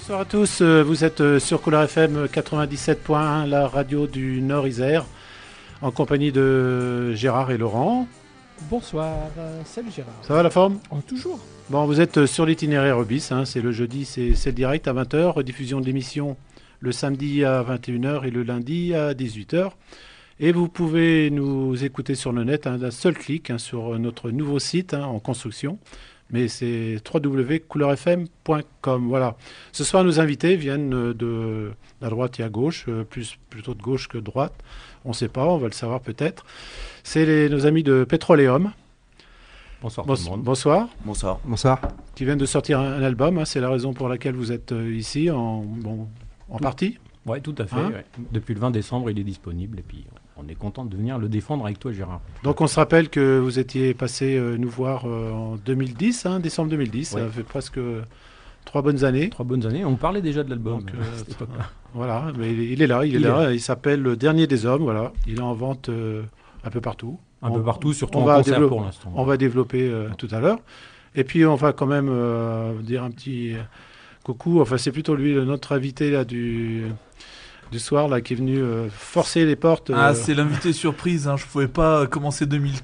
Bonsoir à tous, vous êtes sur Couleur FM 97.1, la radio du Nord-Isère, en compagnie de Gérard et Laurent. Bonsoir, salut Gérard. Ça va la forme ? Toujours. Bon, vous êtes sur l'itinéraire Obis, c'est le jeudi, c'est le direct à 20h, rediffusion de l'émission le samedi à 21h et le lundi à 18h. Et vous pouvez nous écouter sur le net d'un seul clic sur notre nouveau site en construction. Mais c'est www.couleurfm.com. Voilà. Ce soir, nos invités viennent de la droite et à gauche, plutôt de gauche que de droite. On ne sait pas, on va le savoir peut-être. C'est nos amis de Petroleum. Bonsoir tout le monde. Bonsoir. Bonsoir. Bonsoir. Qui viennent de sortir un album. C'est la raison pour laquelle vous êtes ici, en partie. Oui, tout à fait. Ouais. Depuis le 20 décembre, il est disponible. Et puis, on est content de venir le défendre avec toi, Gérard. Donc, on se rappelle que vous étiez passé nous voir en 2010, décembre 2010. Ouais. Ça fait presque 3 bonnes années. 3 bonnes années. On parlait déjà de l'album. Donc, voilà, mais il est là. Il est là. Il s'appelle Le Dernier des Hommes. Voilà. Il est en vente un peu partout. Un peu partout, surtout en concert pour l'instant. On va développer tout à l'heure. Et puis, on va quand même dire un petit coucou. Enfin, c'est plutôt lui, notre invité là, du soir là, qui est venu forcer les portes. C'est l'invité surprise. Je pouvais pas commencer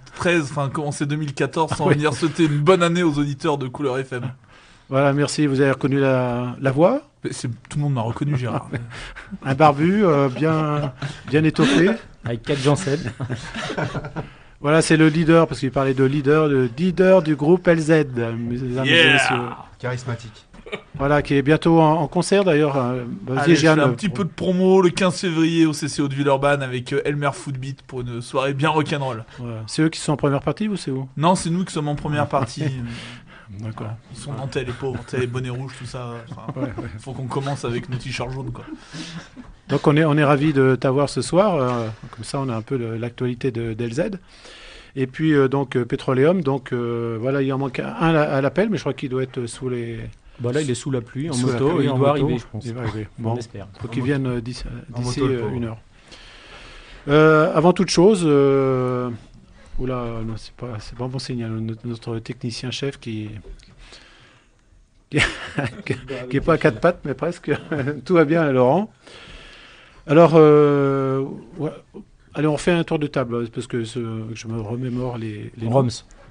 2014 sans venir souhaiter une bonne année aux auditeurs de Couleur FM. Voilà, merci. Vous avez reconnu la voix ? Tout le monde m'a reconnu, Gérard. Un barbu, bien étoffé. Avec 4 Janssen. Voilà, c'est le leader, parce qu'il parlait de leader, le leader du groupe LZ, mesdames et messieurs. Charismatique. Voilà, qui est bientôt en concert d'ailleurs. Allez, je fais un petit peu de promo le 15 février au CCO de Villeurbanne avec Elmer Footbeat pour une soirée bien rock'n'roll. Voilà. C'est eux qui sont en première partie ou c'est où ? Non, c'est nous qui sommes en première partie. D'accord. Ils sont nantais, les pauvres, les bonnets rouges, tout ça. Faut qu'on commence avec nos t-shirts jaunes, quoi. Donc on est ravis de t'avoir ce soir. Comme ça, on a un peu l'actualité d'LZ. Et puis donc Petroleum. Donc voilà, il en manque un à l'appel, mais je crois qu'il doit être sous les. Bah là, il est sous la pluie, en moto, il doit arriver, je pense. Il va arriver. Bon, on espère. Il faut qu'il vienne d'ici une heure. Avant toute chose, oula, non, c'est pas bon signe. Notre technicien chef qui est pas à 4 pattes, mais presque. Tout va bien, Laurent. Alors, allez, on refait un tour de table, parce que je me remémore les Roms.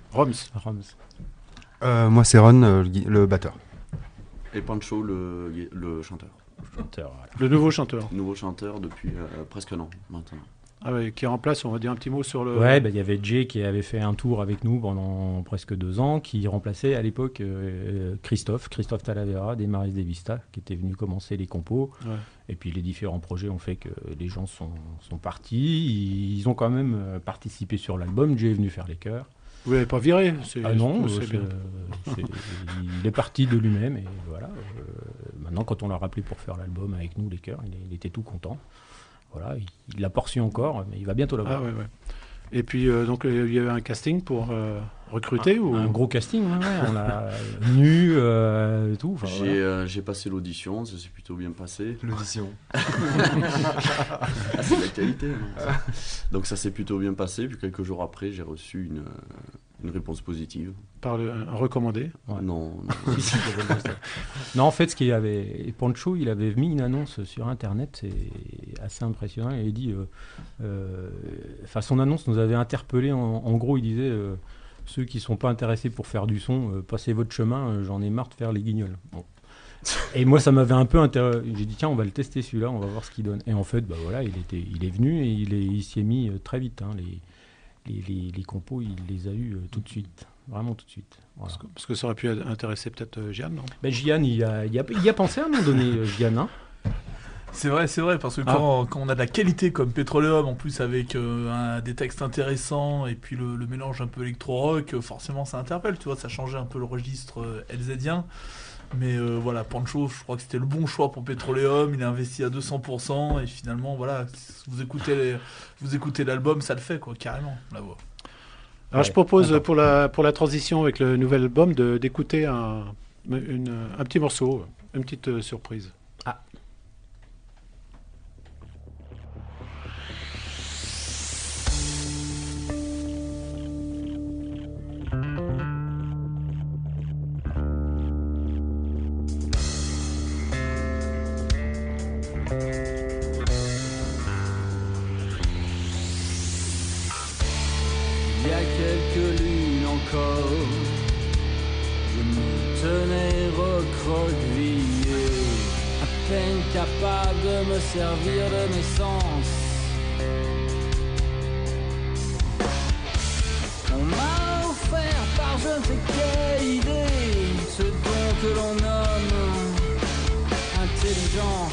Moi, c'est Ron, le batteur. Et Pancho, le chanteur. Voilà. Le nouveau chanteur. Nouveau chanteur depuis presque un an maintenant. Ah ouais, qui remplace, on va dire un petit mot sur le... Ouais, il y avait Jay qui avait fait un tour avec nous pendant presque 2 ans, qui remplaçait à l'époque Christophe Talavera des Maris de Vista, qui était venu commencer les compos. Ouais. Et puis les différents projets ont fait que les gens sont partis. Ils ont quand même participé sur l'album. Jay est venu faire les chœurs. Vous l'avez pas viré ? Non, il est parti de lui-même. Et voilà. Maintenant, quand on l'a rappelé pour faire l'album avec nous, les chœurs, il était tout content. Voilà, il l'a poursuivi encore, mais il va bientôt l'avoir. Ah, ouais. Et puis, donc, il y a eu un casting pour recruter Un gros casting, on l'a nu, tout. Enfin, j'ai passé l'audition, ça s'est plutôt bien passé. L'audition. C'est l'actualité. Donc ça s'est plutôt bien passé, puis quelques jours après, j'ai reçu une réponse positive. Par un recommandé ? Ouais. Non. Non, en fait, Pancho, il avait mis une annonce sur Internet, c'est assez impressionnant. Il avait dit, son annonce nous avait interpellés. En gros, il disait, ceux qui ne sont pas intéressés pour faire du son, passez votre chemin, j'en ai marre de faire les guignols. Bon. Et moi, ça m'avait un peu intéressé. J'ai dit, tiens, on va le tester celui-là, on va voir ce qu'il donne. Et en fait, voilà, il est venu et il s'y est mis très vite. Les compos, il les a eus tout de suite. Vraiment tout de suite. Voilà. Parce que ça aurait pu intéresser peut-être Gian, non ? Gian, il y a pensé à un moment donné, Gian. Hein. C'est vrai, parce que quand on a de la qualité comme Petroleum, en plus avec des textes intéressants et puis le mélange un peu électro-rock, forcément ça interpelle, tu vois, ça changeait un peu le registre LZien. Mais voilà, Pancho, je crois que c'était le bon choix pour Petroleum, il a investi à 200% et finalement, voilà, vous écoutez l'album, ça le fait, quoi, carrément, la voix. Alors je propose pour la transition avec le nouvel album d'écouter un petit morceau, une petite surprise. Ah. quelques lunes encore, je me tenais recroquevillé, à peine capable de me servir de mes sens. On m'a offert par je ne sais quelle idée ce don que l'on nomme intelligence.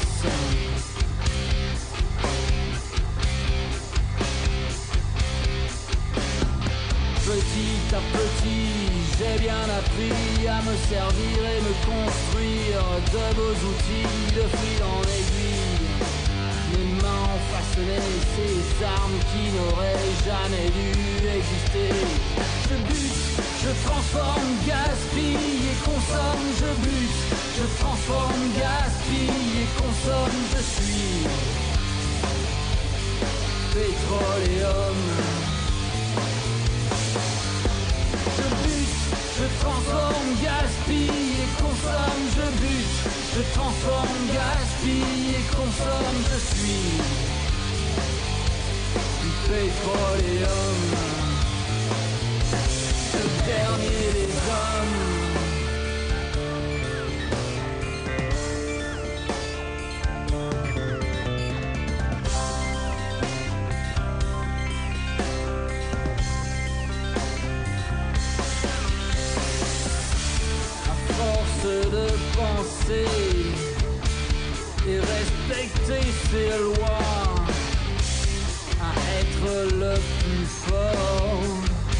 Petit à petit, j'ai bien appris à me servir et me construire de beaux outils de fil en aiguille. Mes mains ont façonné ces armes qui n'auraient jamais dû exister. Je bute, je transforme, gaspille et consomme. Je bute, je transforme, gaspille et consomme. Je suis pétroléum. Je bute, je transforme, gaspille et consomme. Je bute, je transforme, gaspille et consomme. Je suis pétroléum, le dernier des hommes. De penser et respecter ses lois, à être le plus fort,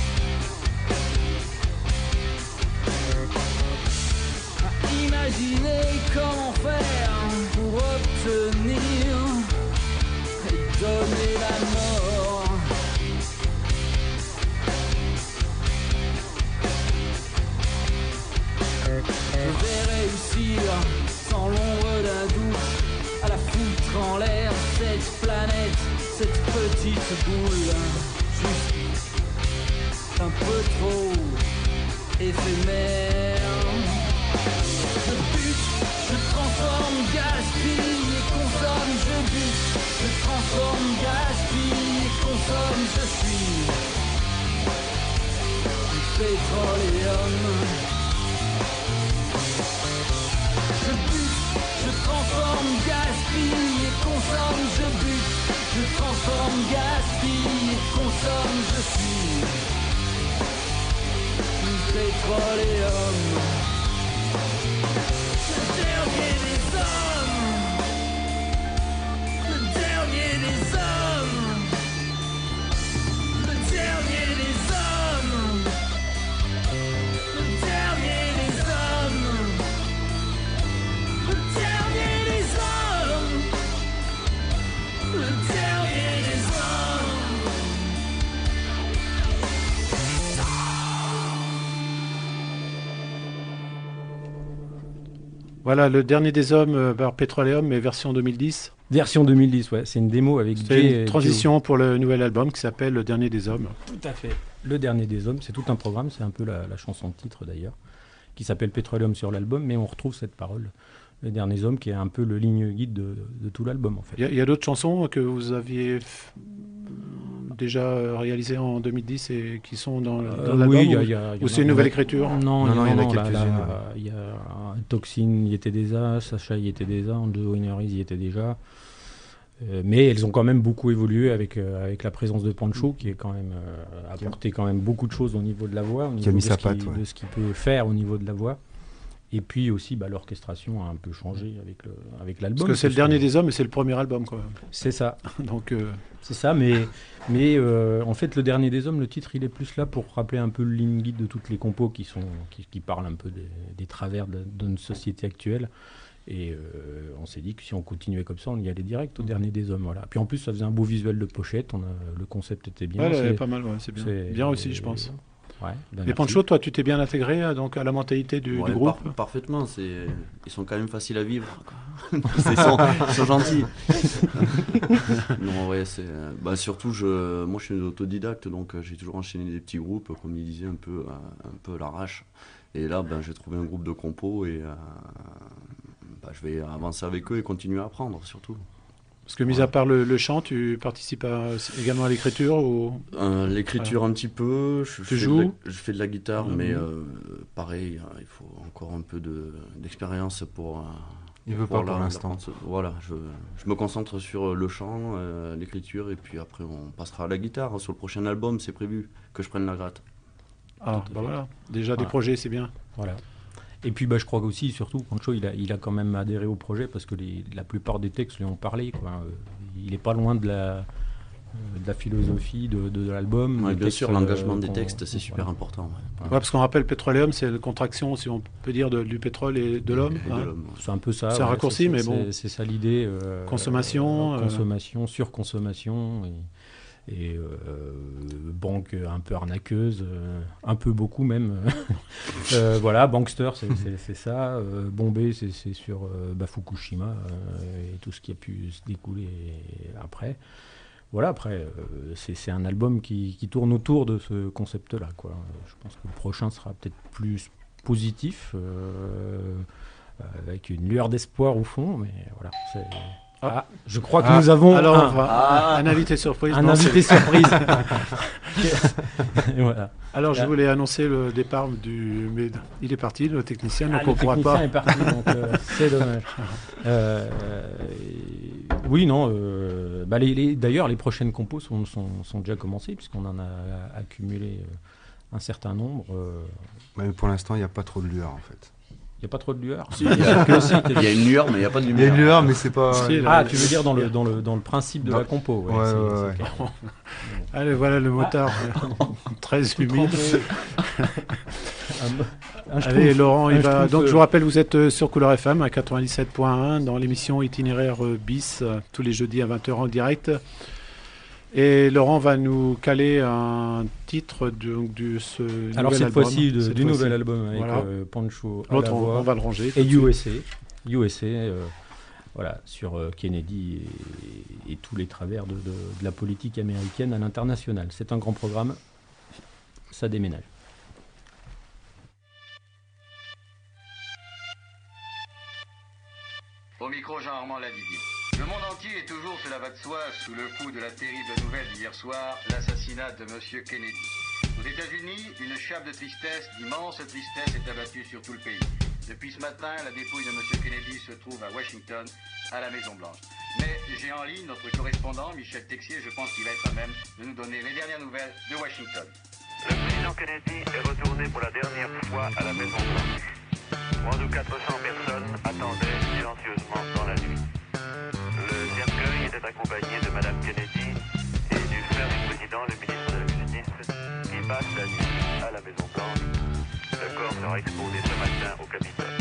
à imaginer comment faire pour obtenir et donner la mort. Je vais réussir, sans l'ombre d'un doute, à la foutre en l'air, cette planète, cette petite boule, juste un peu trop éphémère. Je bute, je transforme, gaspille et consomme. Je bute, je transforme, gaspille et consomme. Je suis pétroléum. Je bute, je transforme, gaspille et consomme. Je bute, je transforme, gaspille et consomme. Je suis pétroléum, le dernier des hommes, le dernier des hommes, le dernier des hommes, le dernier des hommes. Le dernier des hommes, le dernier des hommes. Voilà, le dernier des hommes par Petroleum, mais version 2010. Version 2010, ouais, c'est une démo avec C'est une transition pour le nouvel album qui s'appelle Le Dernier des Hommes. Tout à fait. Le Dernier des Hommes, c'est tout un programme, c'est un peu la chanson de titre d'ailleurs, qui s'appelle Petroleum sur l'album, mais on retrouve cette parole, Le Dernier des Hommes, qui est un peu le ligne guide de tout l'album en fait. Il y a d'autres chansons que vous aviez déjà réalisées en 2010 et qui sont dans l'album, oui, ou c'est une nouvelle écriture? Non, il y en a quelques-unes. Il y a Toxin y était déjà, Sacha y était déjà, On the Winners y était déjà. Mais elles ont quand même beaucoup évolué avec la présence de Pancho, qui est quand même apporté quand même beaucoup de choses au niveau de la voix, au niveau mis de sa patte, de ce qu'il peut faire au niveau de la voix. Et puis aussi, l'orchestration a un peu changé avec l'album. Parce que c'est le dernier des hommes et c'est le premier album, quoi. C'est ça. Donc, c'est ça, mais en fait, le dernier des hommes, le titre, il est plus là pour rappeler un peu le ligne guide de toutes les compos qui parlent un peu des travers de notre société actuelle. Et on s'est dit que si on continuait comme ça, on y allait direct au dernier des hommes. Voilà. Puis en plus, ça faisait un beau visuel de pochette. Le concept était bien. ouais, c'est pas mal, ouais, c'est bien. Bien aussi, je pense. Ouais, et Pancho, toi, tu t'es bien intégré donc, à la mentalité du groupe? Parfaitement. Ils sont quand même faciles à vivre. Ils sont gentils. Non, ouais, surtout, moi, je suis autodidacte, donc j'ai toujours enchaîné des petits groupes, comme il disait, un peu à l'arrache. Et là, j'ai trouvé un groupe de compos et je vais avancer avec eux et continuer à apprendre, surtout. Parce que mis à part le chant, tu participes également à l'écriture ou... L'écriture un petit peu, Tu joues je fais de la guitare, mais pareil, il faut encore un peu d'expérience pour... Il veut pas pour l'instant. Voilà, je me concentre sur le chant, l'écriture, et puis après on passera à la guitare. Sur le prochain album, c'est prévu que je prenne la gratte. Ah, bah voilà, déjà des projets, c'est bien. Voilà. Et puis je crois aussi, surtout, Pancho, il a quand même adhéré au projet parce que la plupart des textes lui ont parlé, quoi. Il n'est pas loin de la philosophie de l'album. Ouais, bien sûr, l'engagement des textes, c'est super important. Ouais, parce qu'on rappelle Petroleum, c'est la contraction, si on peut dire, du pétrole et de l'homme. C'est un peu ça. C'est un raccourci, mais bon. C'est ça l'idée. Consommation. Consommation, surconsommation. Et banque un peu arnaqueuse, un peu beaucoup même. Voilà, Bankster, c'est ça. Bombay, c'est sur Fukushima et tout ce qui a pu se découler après. Voilà, après, c'est un album qui tourne autour de ce concept-là, quoi. Je pense que le prochain sera peut-être plus positif, avec une lueur d'espoir au fond, mais voilà, c'est... Ah, je crois que nous avons un invité surprise. Un invité surprise. Voilà. Alors, je voulais annoncer le départ mais il est parti, le technicien, donc on ne pourra pas. Le technicien est parti, donc c'est dommage. Oui, non. D'ailleurs, les prochaines compos sont déjà commencées, puisqu'on en a accumulé un certain nombre. Mais pour l'instant, il n'y a pas trop de lueur, en fait. Il n'y a pas trop de lueur. Il y a une lueur, mais il n'y a pas de lumière. Il y a une lueur, mais c'est pas... tu veux dire dans le principe de la compo. Ouais. Allez, voilà le motard très humide. Allez, Laurent, il va... Donc, je vous rappelle, vous êtes sur Couleur FM à 97.1 dans l'émission Itinéraire bis, tous les jeudis à 20h en direct. Et Laurent va nous caler un titre de ce nouvel album. Alors cette fois-ci du nouvel album avec Pancho à la voix. On va le ranger. Et USA, voilà, sur Kennedy et tous les travers de la politique américaine à l'international. C'est un grand programme, ça déménage. Au micro, Jean-Armand Ladiguier. Le monde entier est toujours, cela va de soi, sous le coup de la terrible nouvelle d'hier soir, l'assassinat de M. Kennedy. Aux États-Unis, une chape de tristesse, d'immense tristesse, est abattue sur tout le pays. Depuis ce matin, la dépouille de M. Kennedy se trouve à Washington, à la Maison-Blanche. Mais j'ai en ligne notre correspondant, Michel Texier, je pense qu'il va être à même de nous donner les dernières nouvelles de Washington. Le président Kennedy est retourné pour la dernière fois à la Maison-Blanche. Moins de 400 personnes attendaient silencieusement dans la nuit. Le cercueil était accompagné de Mme Kennedy et du frère du président, le ministre de la Justice, qui passe la nuit à la Maison-Blanche. Le corps sera exposé ce matin au Capitole.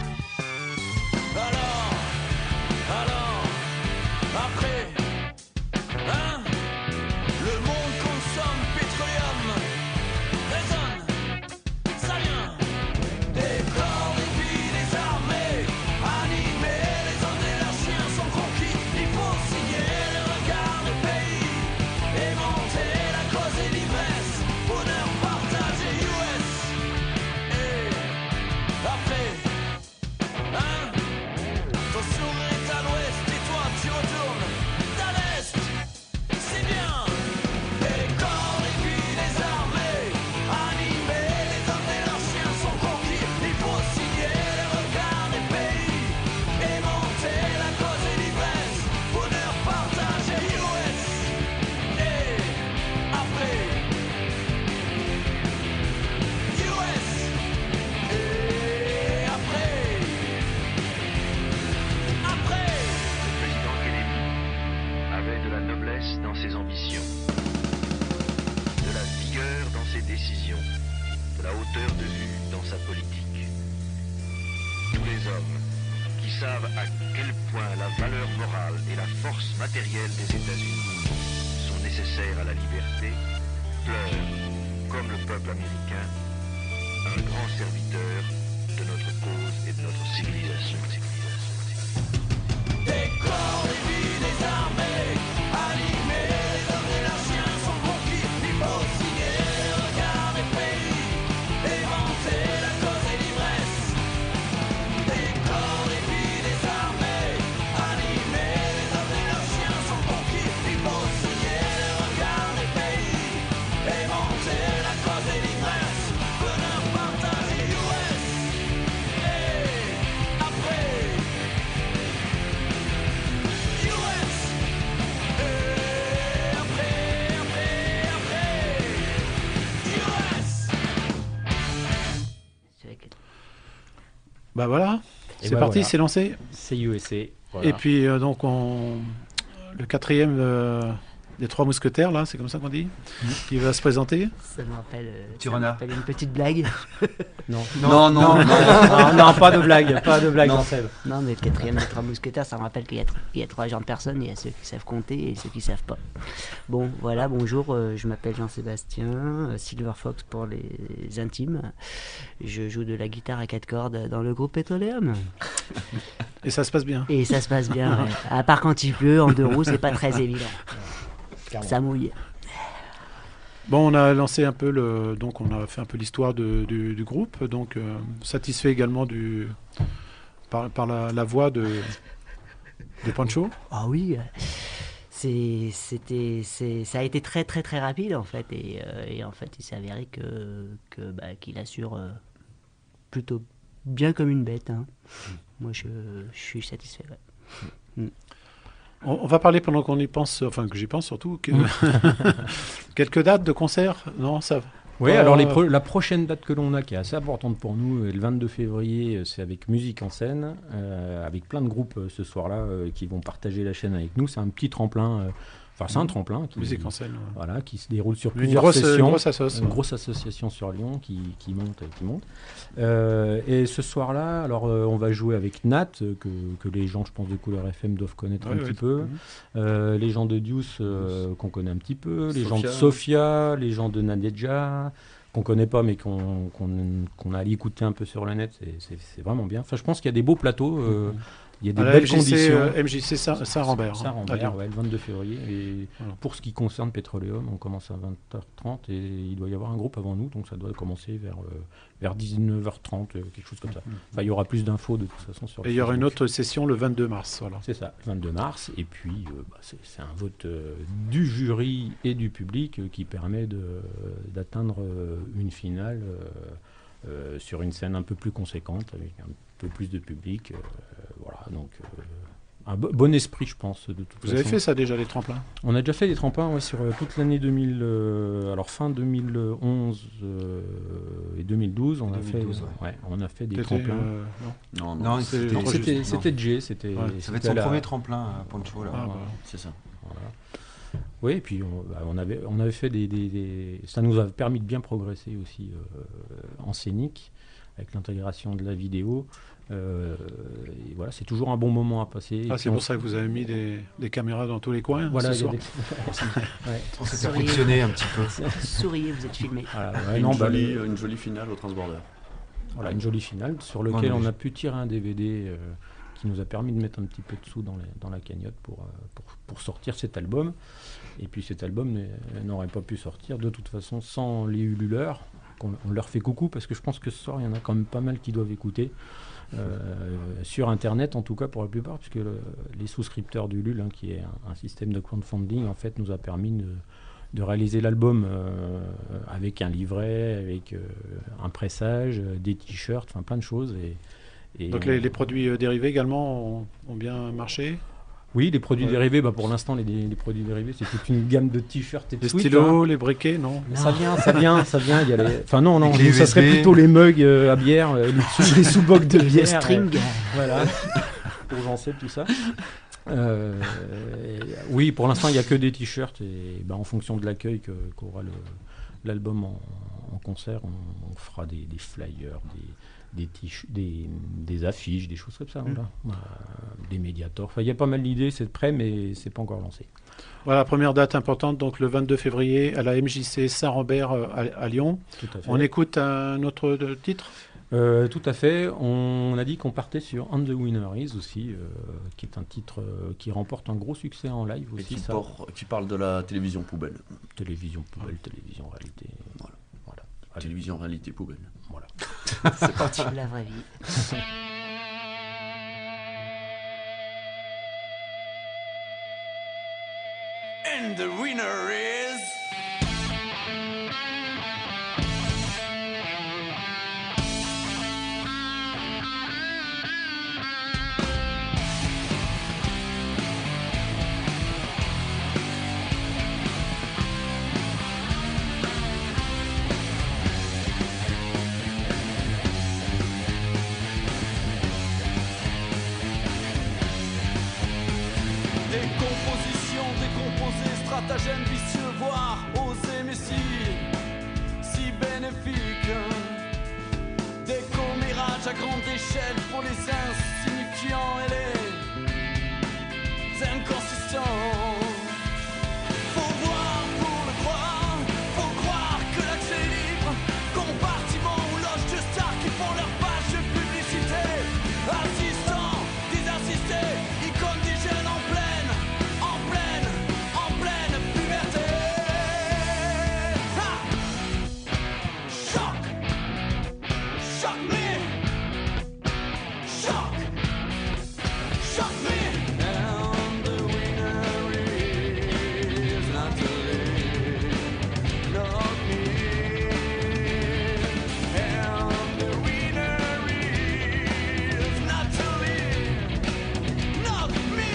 Alors, après, hein, le monde consomme pétroleum, résonne, ça vient, des corps, des vies, des armées, animés, les hommes et leurs chiens sont conquis, il faut signer le regard des pays, et monter la cause et l'ivresse, bonheur partagé US, et après, hein, ton sourire est à l'ouest et toi tu retournes à l'est. C'est bien. Les corps, les vies, les armées, animés, les hommes et leurs chiens sont conquis. Il faut signer les regards des pays et monter la cause et l'ivresse. Bonheur partagé US. Et après US. Et après. Le président Kennedy avait de la noblesse dans ses ambitions, de la vigueur dans ses décisions, de la hauteur de vue dans sa politique. Tous les hommes qui savent à quel point la valeur morale et la force matérielle des États-Unis sont nécessaires à la liberté pleurent, comme le peuple américain, un grand serviteur de notre cause et de notre civilisation. Des corps, des vies, des armées, animés, les hommes et leurs chiens sont conquis. Il faut signer les regards des pays et monter la cause et l'ivresse. Des corps, des vies, des armées, animés, les hommes et leurs chiens Bah voilà, Et c'est bah parti, voilà. c'est lancé. C'est USA. Voilà. Et puis donc le quatrième des trois mousquetaires, là, c'est comme ça qu'on dit, qui va se présenter. Ça me rappelle, Petit ça me renard. rappelle une petite blague. Non. Non, non, non. non, pas de blague, Non. Jean-Seb. Non, mais le quatrième des trois mousquetaires, ça me rappelle qu'il y a trois genres de personnes. Il y a ceux qui savent compter et ceux qui savent pas. Bon, voilà, bonjour, je m'appelle Jean-Sébastien, Silver Fox pour les intimes. Je joue de la guitare à 4 cordes dans le groupe Petroleum. Et ça se passe bien. Et ça se passe bien, ouais. À part quand il pleut, en 2 roues, c'est pas très évident. Ça mouille. Bon, on a lancé un peu donc on a fait un peu l'histoire du groupe, donc satisfait également par la voix de Pancho. Ah oui, ça a été très très très rapide en fait, et en fait il s'est avéré qu'il assure plutôt bien comme une bête. Hein. Moi je suis satisfait. Ouais. On va parler pendant qu'on y pense, enfin que j'y pense surtout, quelques dates de concert, non ça. Oui, alors la prochaine date que l'on a, qui est assez importante pour nous, est le 22 février, c'est avec Musique en scène, avec plein de groupes ce soir-là qui vont partager la chaîne avec nous. C'est un petit tremplin, c'est un tremplin Musique en scène. Ouais. Voilà, qui se déroule sur Une plusieurs sessions. Une grosse association sur Lyon qui monte et qui monte. Et ce soir-là, alors on va jouer avec Nat, que les gens, je pense, de Couleur FM doivent connaître un petit peu. Les gens de Deuce, qu'on connaît un petit peu. Les gens de Sofia, les gens de Nadejda, qu'on connaît pas, mais qu'on a allé écouter un peu sur le net. C'est vraiment bien. Enfin, je pense qu'il y a des beaux plateaux. Il y a des belles conditions. MJC Saint-Rambert. Saint-Rambert, ouais, le 22 février. Et pour ce qui concerne Petroleum, on commence à 20h30 et il doit y avoir un groupe avant nous, donc ça doit commencer vers 19h30, quelque chose comme ça. Enfin, il y aura plus d'infos de toute façon sur. Et il y aura une autre session le 22 mars. Voilà. C'est ça, 22 mars. Et puis, c'est un vote du jury et du public qui permet d'atteindre une finale sur une scène un peu plus conséquente, avec un peu plus de public. Voilà, donc un bon esprit, je pense. De toute Vous avez façon. fait ça déjà, les tremplins? On a déjà fait des tremplins sur toute l'année 2000, alors fin 2011 et 2012. On 2012, on a fait des tremplins. Non, c'était Jay. Ça va être son premier tremplin à Pancho. Là. C'est ça. Voilà. Oui, et puis on avait fait ça nous a permis de bien progresser aussi en scénique, avec l'intégration de la vidéo. Et voilà, c'est toujours un bon moment à passer. C'est pour ça que vous avez mis des caméras dans tous les coins. Voilà, ce soir. On s'est perfectionné un petit peu. Souriez, vous êtes filmé. Voilà, une jolie finale au Transborder. Voilà, une jolie finale sur laquelle on a pu tirer un DVD qui nous a permis de mettre un petit peu de sous dans la cagnotte pour sortir cet album. Et puis cet album n'aurait pas pu sortir de toute façon sans les Ululeurs. On leur fait coucou parce que je pense que ce soir il y en a quand même pas mal qui doivent écouter sur internet, en tout cas pour la plupart, puisque les souscripteurs d'Ulule, qui est un système de crowdfunding, en fait nous a permis de réaliser l'album avec un livret, avec un pressage, des t-shirts, enfin plein de choses. Et donc les produits dérivés également ont bien marché? Oui, les produits dérivés, pour l'instant, les produits dérivés, c'est toute une gamme de t-shirts et de les sweats, stylos, les briquets, non? Ça vient. Il y a enfin non, les ça serait USB. plutôt les mugs à bière, les sous-bocs de bière. Le string. Voilà, pour Jean-Seb, tout ça. Oui, pour l'instant, il n'y a que des t-shirts et en fonction de l'accueil qu'aura l'album en concert, on fera des flyers, des affiches, des choses comme ça, voilà. Des médiators. Enfin, il y a pas mal d'idées, c'est prêt, mais c'est pas encore lancé. Voilà, première date importante, donc le 22 février à la MJC Saint-Rambert à Lyon. Tout à fait. On écoute un autre titre? Tout à fait. On a dit qu'on partait sur And the Winner Is aussi, qui est un titre qui remporte un gros succès en live Et aussi. qui parle de la télévision poubelle. Télévision poubelle, télévision réalité. Voilà. Télévision réalité poubelle. Voilà. C'est parti. La vraie vie. And the winner is... stratagème vicieux, voire oser mais si bénéfique. Des commérages à grande échelle pour les insignifiants et les inconsistants. Faut voir pour le croire, faut croire que l'accès est libre. Compartiment ou loge de stars qui font leur page de publicité. Assistants, désassistés, icônes des jeunes en pleine puberté. Ha! Choc! Choc me! Choc! Choc me! And the winner is Natalie, not me. And the winner is Natalie, not me.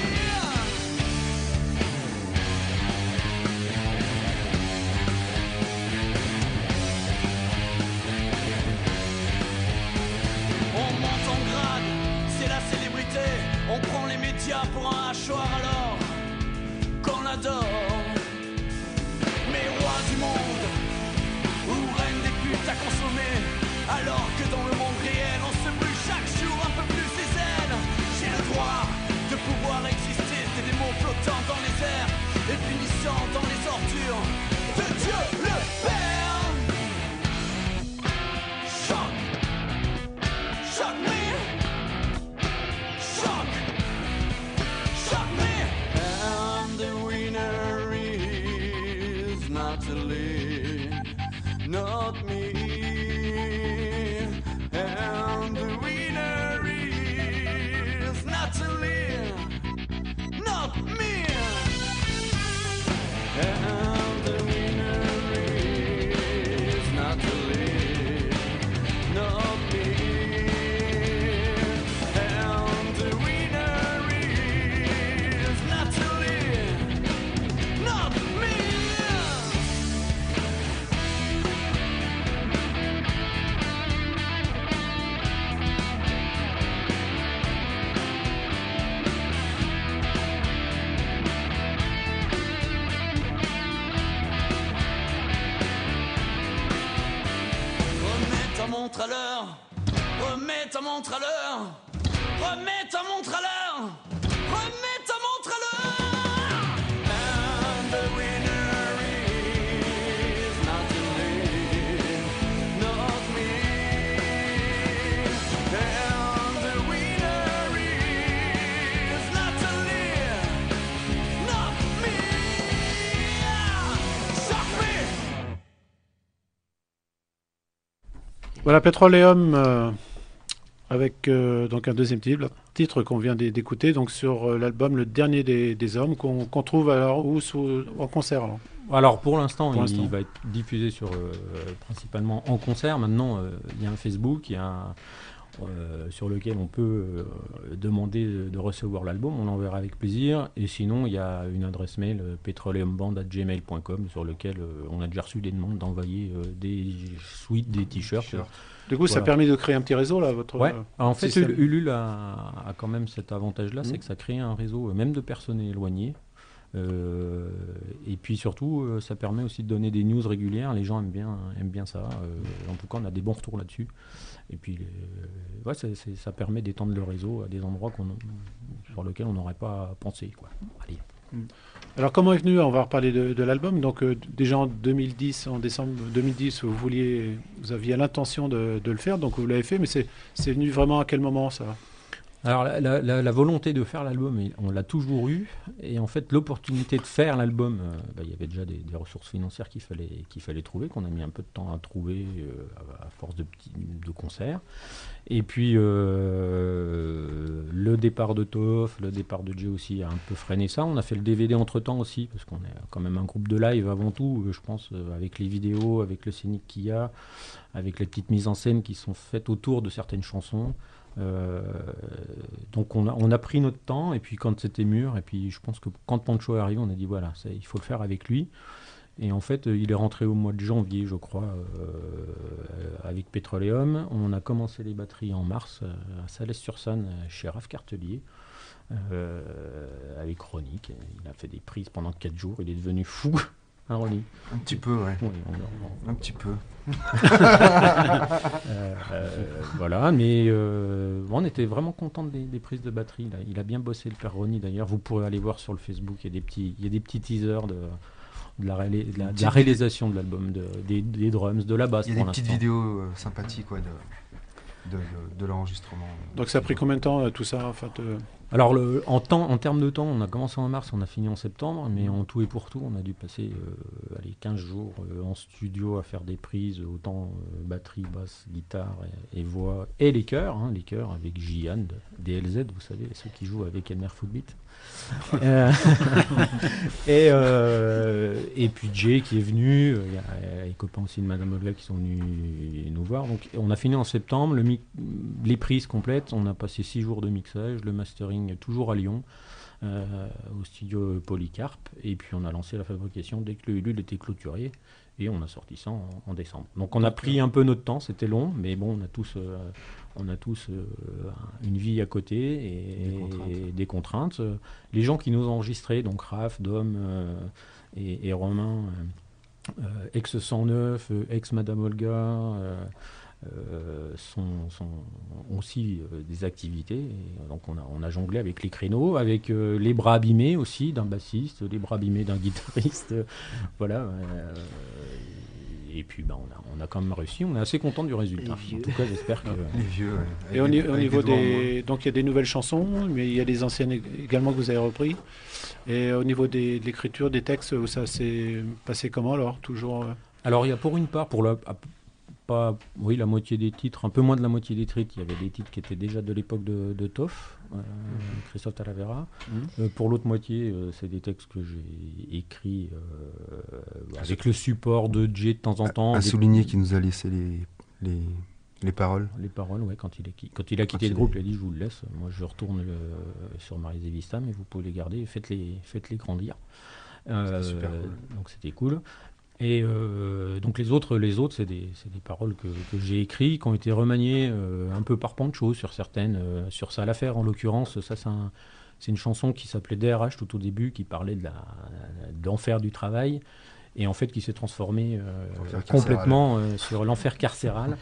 On monte en grade, c'est la célébrité. On prend les médias pour un hachoir alors qu'on adore. Mais rois du monde, où règnent des putes à consommer, alors que dans le monde réel on se brûle chaque jour un peu plus les ailes. J'ai le droit de pouvoir exister, des démons flottant dans les airs et finissant dans les ordures de Dieu le Père. Choc! Shock me! Shock! Shock me! And the winner is Natalie, not me. And the winner is Natalie, not me. And the winner is Natalie, not me. And the winner is Natalie, not me. Remets ta montre à l'heure. Remets ta montre à l'heure. Remets ta montre à l'heure. Remets ta montre à l'heure. And the winner is Natalie, not me. And the winner is Natalie, not me. Shock me. Voilà, Petroleum avec donc un deuxième titre qu'on vient d'écouter, donc sur l'album Le Dernier des Hommes, qu'on trouve alors en concert alors. Alors pour l'instant, il va être diffusé principalement en concert. Maintenant, il y a un Facebook, il y a sur lequel on peut demander de recevoir l'album, on l'enverra avec plaisir. Et sinon, il y a une adresse mail petroleumband@gmail.com sur lequel on a déjà reçu des demandes d'envoyer des suites, des t-shirts. Du coup, ça a permis de créer un petit réseau là, votre. Ouais. Alors, en fait, Ulule a quand même cet avantage-là, c'est que ça crée un réseau, même de personnes éloignées. Et puis surtout, ça permet aussi de donner des news régulières. Les gens aiment bien ça. En tout cas, on a des bons retours là-dessus. Et puis, ça permet d'étendre le réseau à des endroits sur lesquels on n'aurait pas pensé, quoi. Allez. Alors, comment est venu, on va reparler de l'album. Donc, déjà en 2010, en décembre 2010, vous aviez l'intention de le faire, donc vous l'avez fait, mais c'est venu vraiment à quel moment ça ? Alors la volonté de faire l'album, on l'a toujours eu, et en fait l'opportunité de faire l'album, il y avait déjà des ressources financières qu'il fallait trouver, qu'on a mis un peu de temps à trouver à force de concerts. Et puis le départ de Toff, le départ de Jay aussi a un peu freiné ça. On a fait le DVD entre-temps aussi, parce qu'on est quand même un groupe de live avant tout, je pense, avec les vidéos, avec le scénic qu'il y a, avec les petites mises en scène qui sont faites autour de certaines chansons. Donc on a pris notre temps, et puis quand c'était mûr, et puis je pense que quand Pancho est arrivé, on a dit voilà, il faut le faire avec lui. Et en fait, il est rentré au mois de janvier, je crois, avec Petroleum. On a commencé les batteries en mars à Salles-sur-Sanne chez Raph Cartelier, avec Ronnie. Il a fait des prises pendant 4 jours. Il est devenu fou. Hein, Ronnie ? Un petit peu, ouais. Oui, un petit peu. Voilà, mais on était vraiment content des prises de batterie. Là. Il a bien bossé, le père Ronnie, d'ailleurs. Vous pourrez aller voir sur le Facebook. Il y a des petits teasers de la réalisation de l'album, des drums, de la basse. Il y a des petites vidéos sympathiques de l'enregistrement. Donc ça a pris combien de temps tout ça en fait Alors en termes de temps, on a commencé en mars, on a fini en septembre, mais en tout et pour tout, on a dû passer 15 jours en studio à faire des prises, autant batterie, basse, guitare et voix, et les chœurs avec Jian, DLZ, vous savez, ceux qui jouent avec Elmer Footbeat. Et puis Jay qui est venu, il y a les copains aussi de Madame Olga qui sont venus nous voir. Donc on a fini en septembre, les prises complètes, on a passé 6 jours de mixage, le mastering toujours à Lyon, au studio Polycarpe, et puis on a lancé la fabrication dès que le Ulule était clôturé, et on a sorti ça en décembre. Donc on a pris un peu notre temps, c'était long, mais bon, on a tous une vie à côté et des contraintes. Les gens qui nous ont enregistrés, donc Raph, Dom et Romain, ex-109, ex-Madame Olga, ont aussi des activités. Et donc on a jonglé avec les créneaux, avec les bras abîmés aussi d'un bassiste, les bras abîmés d'un guitariste. Voilà. Et puis on a quand même réussi, on est assez content du résultat. En tout cas, j'espère que... Les vieux, ouais. Et au niveau donc il y a des nouvelles chansons, mais il y a des anciennes également que vous avez repris. Et au niveau de l'écriture, des textes, ça s'est passé comment alors? Toujours Alors il y a pour une part, la moitié des titres, un peu moins de la moitié des titres, il y avait des titres qui étaient déjà de l'époque de Toff, Christophe Talavera. Pour l'autre moitié, c'est des textes que j'ai écrits avec le support de Jay de temps en temps. À souligner qu'il nous a laissé les paroles. Les paroles, ouais, quand il a quitté le groupe, il a dit je vous le laisse, moi je retourne sur Maris et Vista, mais vous pouvez les garder et faites-les grandir. Super cool. Donc c'était cool. Et donc les autres c'est des paroles que j'ai écrites, qui ont été remaniées un peu par Pancho sur certaines, sur Ça à l'affaire en l'occurrence. Ça c'est une chanson qui s'appelait DRH tout au début, qui parlait d'enfer du travail, et en fait qui s'est transformée complètement sur l'enfer carcéral.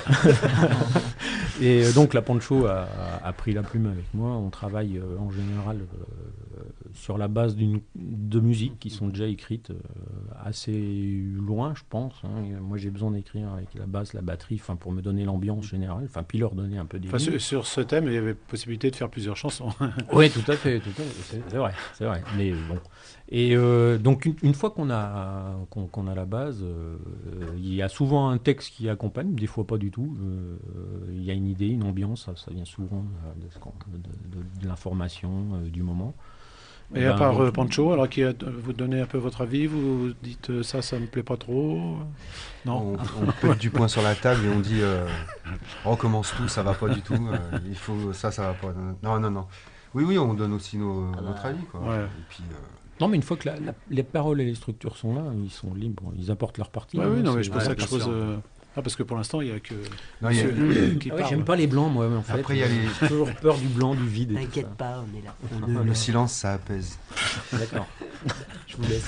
Et donc la Pancho a pris la plume avec moi. On travaille en général sur la base de musiques qui sont déjà écrites assez loin, je pense. Moi j'ai besoin d'écrire avec la basse, la batterie, pour me donner l'ambiance générale, puis leur donner un peu des lignes. Sur ce thème, il y avait possibilité de faire plusieurs chansons. Oui, tout à fait, c'est vrai. Mais bon. Et donc une fois qu'on a la base, il y a souvent un texte qui accompagne, des fois pas du tout. Il y a une idée, une ambiance, ça vient souvent de l'information du moment. Et à part Pancho, alors vous donnez un peu votre avis, vous dites ça me plaît pas trop. Non. On pète du poing sur la table et on dit on recommence tout, ça va pas du tout. Il faut ça va pas. Non. Oui, on donne aussi notre avis, quoi. Ouais. Et puis, non, mais une fois que les paroles et les structures sont là, ils sont libres, ils apportent leur partie. Oui, non, mais je pense ça que je pose. Parce que pour l'instant, il n'y a que. Non, qui parle. J'aime pas les blancs, moi, en fait. Après, il y a J'ai toujours peur du blanc, du vide. T'inquiète pas, on est là. Le silence, ça apaise. D'accord. Je vous laisse.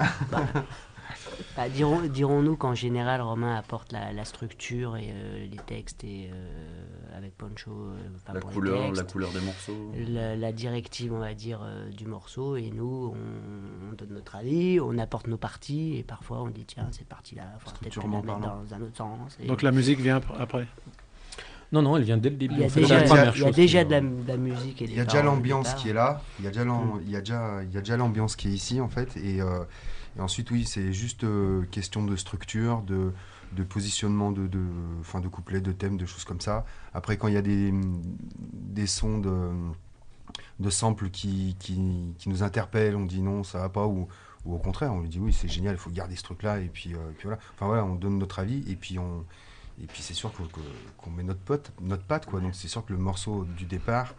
Dirons-nous qu'en général, Romain apporte la structure et les textes, et avec Pancho, la couleur des morceaux. La directive, on va dire, du morceau, et nous, on donne notre avis, on apporte nos parties, et parfois on dit tiens, cette partie-là, il faudra peut-être la mettre dans un autre sens. Donc la musique vient après? Non, elle vient dès le début. Il y a déjà de la musique. Il y a déjà l'ambiance qui est là, il y a déjà l'ambiance qui est ici, en fait, et ensuite, oui, c'est juste question de structure, de positionnement de couplets, de thèmes, de choses comme ça. Après, quand il y a des sons de samples qui nous interpellent, on dit non, ça va pas, ou au contraire, on lui dit oui, c'est génial, il faut garder ce truc-là, et puis voilà. Enfin voilà, on donne notre avis, et puis c'est sûr qu'on met notre patte, quoi. Donc c'est sûr que le morceau du départ,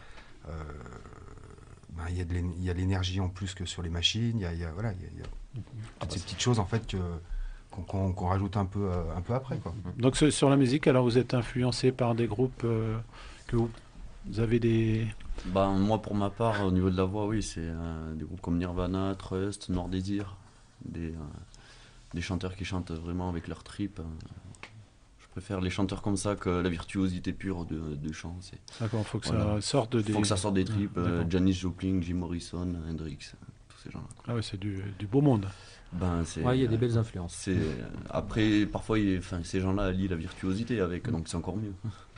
il y a de l'énergie en plus que sur les machines, il y a toutes ces petites choses en fait qu'on rajoute un peu après, quoi. Donc sur la musique, alors vous êtes influencé par des groupes que vous Vous avez des... Moi, pour ma part, au niveau de la voix, oui, c'est des groupes comme Nirvana, Trust, Noir Désir, des chanteurs qui chantent vraiment avec leur trip. Je préfère les chanteurs comme ça que la virtuosité pure de chant. D'accord, il faut que ça sorte des... Faut que ça sorte des tripes. Janis Joplin, Jim Morrison, Hendrix, tous ces gens-là. Ah ouais, c'est du beau monde. Il y a des belles influences. Après, parfois, ces gens-là allient la virtuosité avec, donc c'est encore mieux.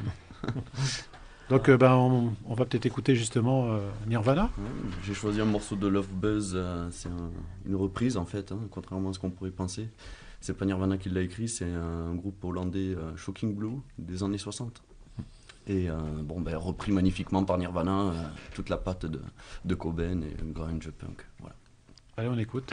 Donc on va peut-être écouter justement Nirvana. J'ai choisi un morceau de Love Buzz, c'est une reprise en fait, contrairement à ce qu'on pourrait penser. C'est pas Nirvana qui l'a écrit, c'est un groupe hollandais, Shocking Blue, des années 60. Et repris magnifiquement par Nirvana, toute la patte de Cobain et grunge punk. Voilà. Allez, on écoute.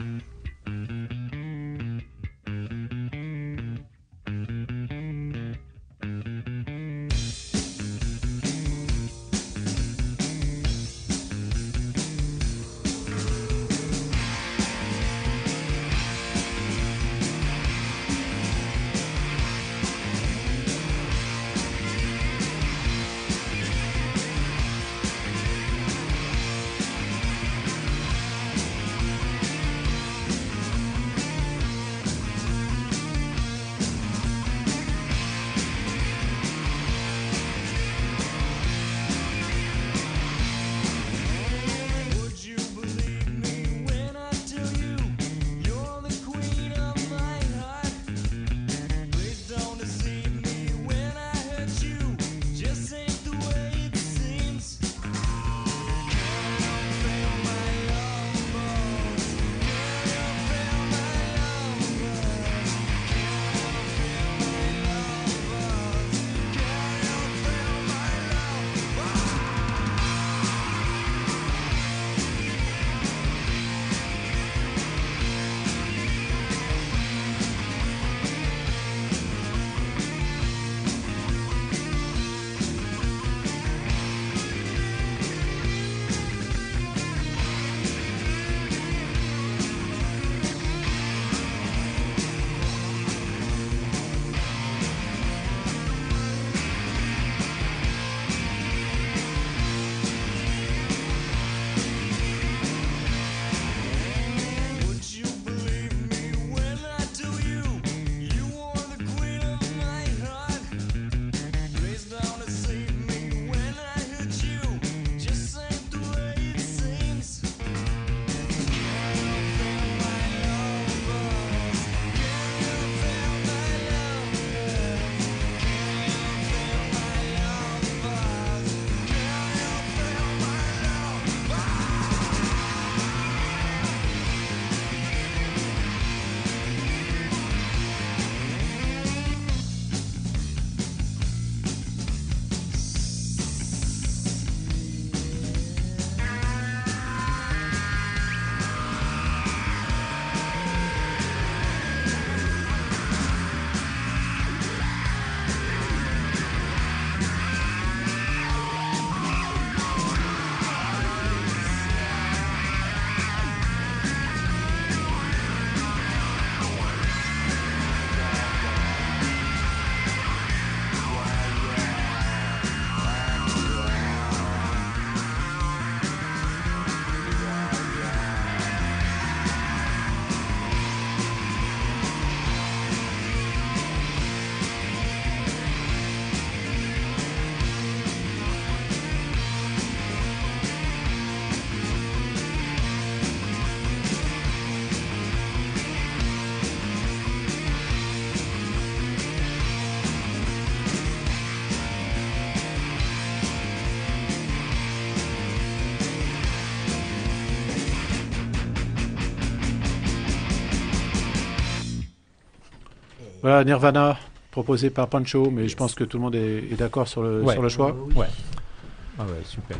Voilà, Nirvana, proposé par Pancho, mais je pense que tout le monde est d'accord sur le choix. Ouais. Ah ouais, super.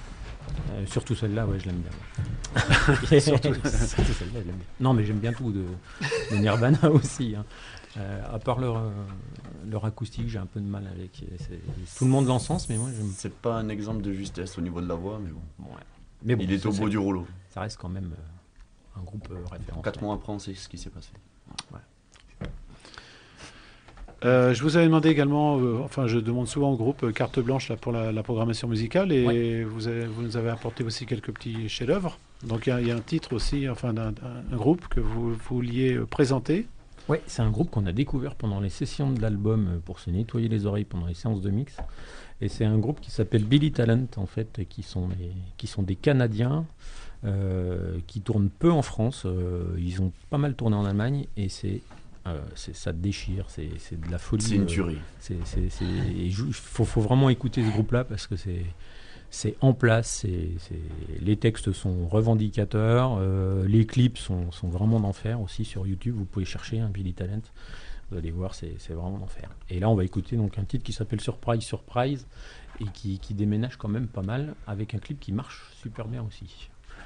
Surtout celle-là, je l'aime bien. surtout celle-là, je l'aime bien. Non, mais j'aime bien tout de Nirvana aussi. À part leur acoustique, j'ai un peu de mal avec. Tout le monde l'encense, mais moi j'aime. C'est pas un exemple de justesse au niveau de la voix, mais bon. Ouais. Mais bon, il est au bout du rouleau. Ça reste quand même un groupe référence. 4 mois après, on sait ce qui s'est passé. Ouais. Je vous avais demandé également, je demande souvent au groupe carte blanche là, pour la programmation musicale, et vous nous avez apporté aussi quelques petits chefs-d'œuvre. Donc il y a un titre aussi, d'un groupe que vous vouliez présenter. Oui, c'est un groupe qu'on a découvert pendant les sessions de l'album pour se nettoyer les oreilles pendant les séances de mix. Et c'est un groupe qui s'appelle Billy Talent, en fait, qui sont des Canadiens qui tournent peu en France. Ils ont pas mal tourné en Allemagne, et ça déchire, c'est de la folie. C'est une tuerie. Il faut vraiment écouter ce groupe-là parce que c'est en place, les textes sont revendicateurs, les clips sont vraiment d'enfer aussi sur YouTube. Vous pouvez chercher Billy Talent, vous allez voir, c'est vraiment d'enfer. Et là, on va écouter donc un titre qui s'appelle Surprise Surprise et qui déménage quand même pas mal, avec un clip qui marche super bien aussi.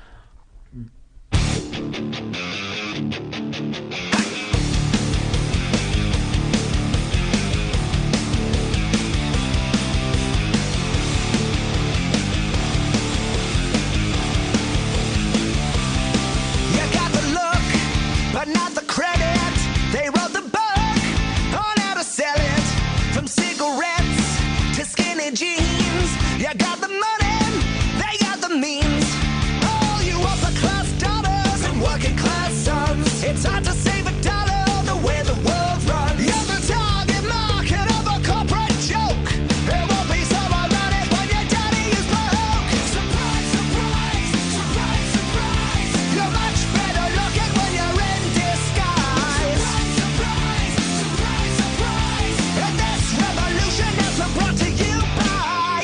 But not the credit. They wrote the book on how to sell it. From cigarettes to skinny jeans. You got the money, they got the means. All you upper class daughters and working class sons. It's hard to save a dollar the way the world runs. You're the target market of a corporate joke. It won't be so ironic when your daddy is broke. Surprise, surprise, surprise, surprise. You're much better looking when you're in disguise. Surprise, surprise, surprise. And this revolution is brought to you by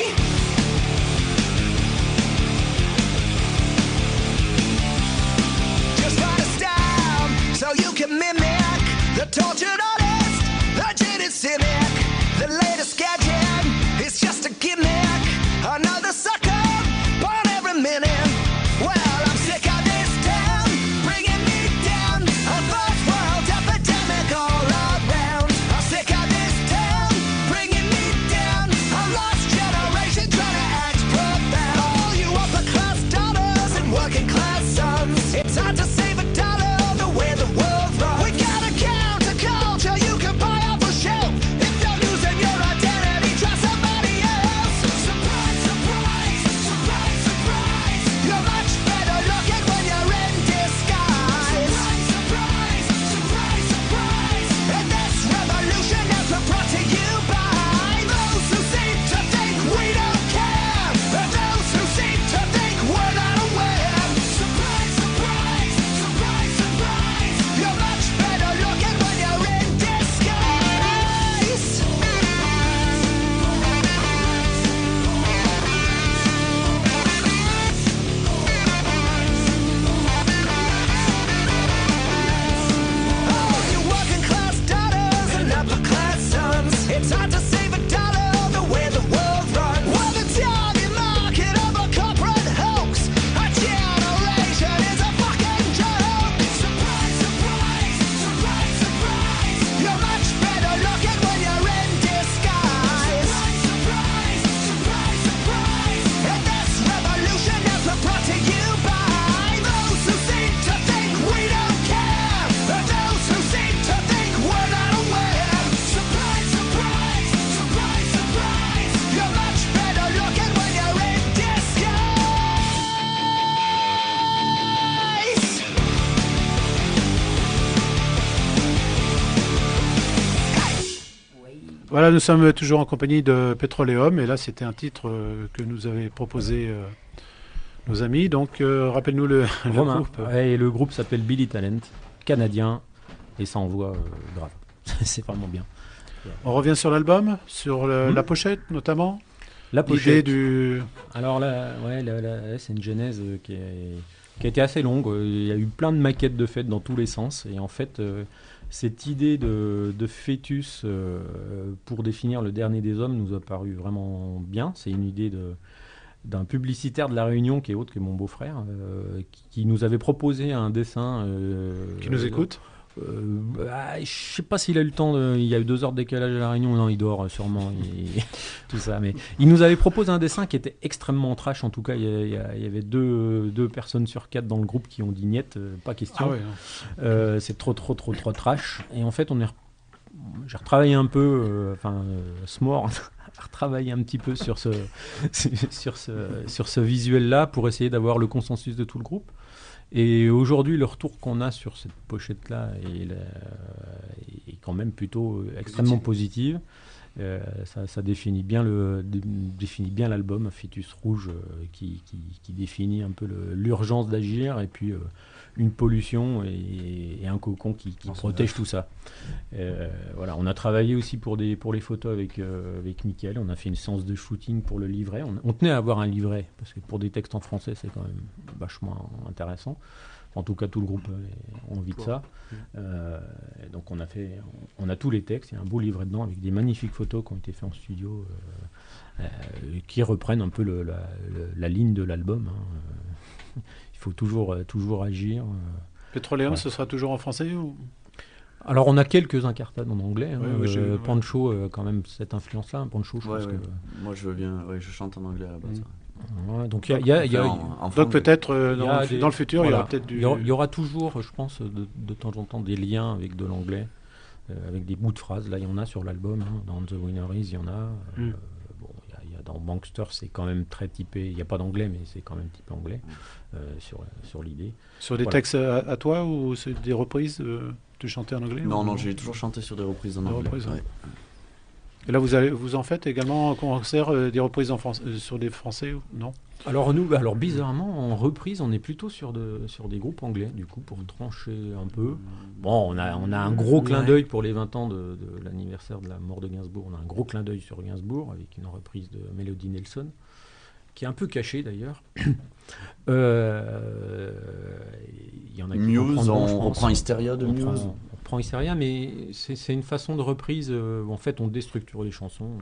just got a style so you can mimic the tortured artist, the jaded cynic. The latest gadget is just a gimmick. Another sucker born every minute. Well, I'm sick of this town bringing me down. A first world epidemic all around. I'm sick of this town bringing me down. A lost generation trying to act profound. All you upper class daughters and working class sons. It's hard to save a dollar the way the world runs. We got a counterculture you can buy off a shelf. If you're losing your identity, try somebody else. Surprise, surprise, surprise, surprise. You're much better looking when you're in disguise. Surprise, surprise, surprise, surprise. And this revolution is brought to you by those who seem to think we don't care, and those who seem to think we're not aware. Surprise, surprise, surprise, surprise. You're much better looking when you're in disguise. Oh, you working class daughters and upper class sons. It's hard to save a dollar the way the world runs. We're the target market of a corporate hoax. Our generation is a fucking joke. Surprise, surprise, surprise, surprise. You're much better looking when you're in disguise. Surprise, surprise, surprise, surprise. And this revolution is brought to you by those who seem to think we don't care, and those who seem to think we're not aware. Surprise, surprise, surprise, surprise. You're much better looking when you're in disguise. Voilà, nous sommes toujours en compagnie de Petroleum, et là c'était un titre que nous avaient proposé nos amis. Donc rappelle-nous le Romain. groupe. Ouais, et le groupe s'appelle Billy Talent, canadien, et ça envoie grave. C'est vraiment bien. On revient sur l'album, sur la pochette notamment. La L'idée pochette. du... Alors là, c'est une genèse qui a été assez longue. Il y a eu plein de maquettes de fêtes dans tous les sens. Et en fait, cette idée de fœtus pour définir le dernier des hommes nous a paru vraiment bien. C'est une idée d'un publicitaire de La Réunion qui est autre que mon beau-frère, qui nous avait proposé un dessin. Qui nous écoute. Je sais pas s'il a eu le temps, il y a eu 2 heures de décalage à La Réunion, non, il dort sûrement, tout ça, mais il nous avait proposé un dessin qui était extrêmement trash. En tout cas, il y avait deux personnes sur 4 dans le groupe qui ont dit niet, pas question. Ah ouais, c'est trop trash. Et en fait, j'ai retravaillé un peu, Smore a retravaillé un petit peu sur ce visuel-là pour essayer d'avoir le consensus de tout le groupe. Et aujourd'hui, le retour qu'on a sur cette pochette-là est quand même plutôt extrêmement positive. Ça définit bien l'album, un fœtus rouge qui définit un peu l'urgence d'agir, et puis une pollution et un cocon qui protège tout ça. Voilà, on a travaillé aussi pour les photos avec Mickaël. On a fait une séance de shooting pour le livret. On tenait à avoir un livret parce que pour des textes en français, c'est quand même vachement intéressant. En tout cas, tout le groupe a envie de ça. Donc on a tous les textes. Il y a un beau livret dedans avec des magnifiques photos qui ont été faites en studio, qui reprennent un peu la ligne de l'album. Il faut toujours agir. Pétroléum, ce sera toujours en français ou... Alors on a quelques incartades en anglais. Pancho, quand même cette influence-là. Pancho, je pense que... Moi je chante en anglais à la base. Ouais, donc donc peut-être dans le futur, il y aura peut-être il y aura toujours, je pense, de temps en temps des liens avec de l'anglais, avec des bouts de phrases. Là, il y en a sur l'album. Dans The Winner Is, il y en a. Dans Bankster, c'est quand même très typé. Il n'y a pas d'anglais, mais c'est quand même typé anglais sur l'idée. Sur des textes à toi ou c'est des reprises tu chantais en anglais? Non, j'ai toujours chanté sur des reprises en anglais. Et là, vous en faites également en concert des reprises sur des français, non? Alors bizarrement, en reprise, on est plutôt sur des groupes anglais, du coup, pour trancher un peu. Bon, on a un gros clin d'œil pour les 20 ans de l'anniversaire de la mort de Gainsbourg. On a un gros clin d'œil sur Gainsbourg, avec une reprise de Melody Nelson, qui est un peu cachée d'ailleurs. Il y en a qui Muse, on reprend Hysteria de Muse. On reprend Hysteria, mais c'est une façon de reprise. En fait, on déstructure les chansons.